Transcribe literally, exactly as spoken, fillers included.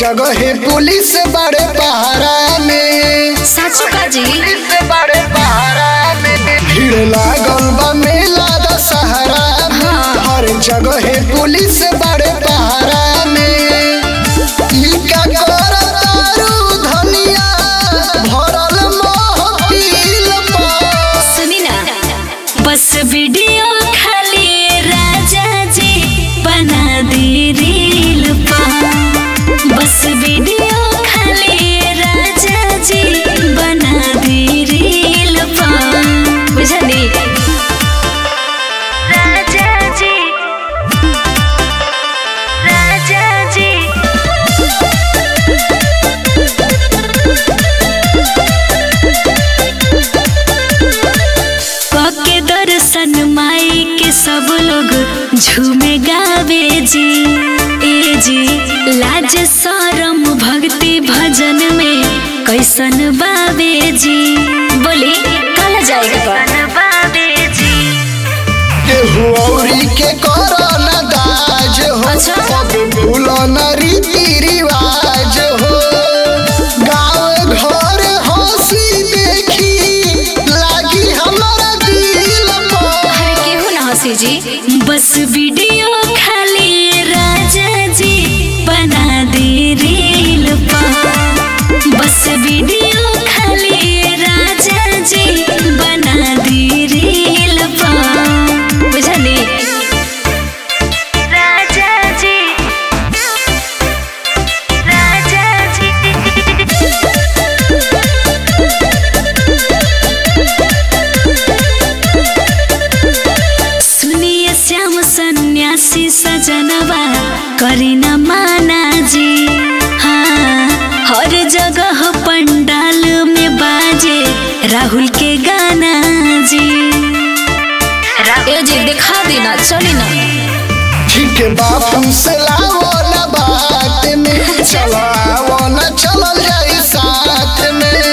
जगह पुलिस बड़े पहरा में। साचो का जी पुलिस बड़े पहरा में भीड़ लागल बा मेला दशहरा में। हर जगह पुलिस बड़े पहरा में। इनका करतारू धनिया भरल महफिल पर। सुनी ना बस वीडियो खाली राजा जी बना दी रील पर। बस वीडियो खाली राजा जी बना दी रील पर। बुझली राजा जी राजा जी के दर्शन माई के सब लोग झूमे गावे जी। ए जी लाज शरम भक्ति भजन में कैसन बावे जी। बोली कल जाएगा बावे जी। केहू औरी के करना दाज हो। अच्छा। सब भूलना रीति रिवाज हो। गाँव घर हंसी देखी लागी हमारा दिल पर। अरे केहू ना हंसी जी। बस वीडियो खाली राजा जी बना दी रील पर। बस वीडियो खाली राजा जी बना दी रील पर। बुझली राजा जी राजा जी सुनिए श्याम सन्यासी सजनवा करी न माना जी। हाँ हर जगह पंडाल में बाजे राहुल के गाना जी। ए जी दिखा देना चली ना ठीक बापू से लाओ ना बात में। चलो आओ ना चलो जाए साथ में।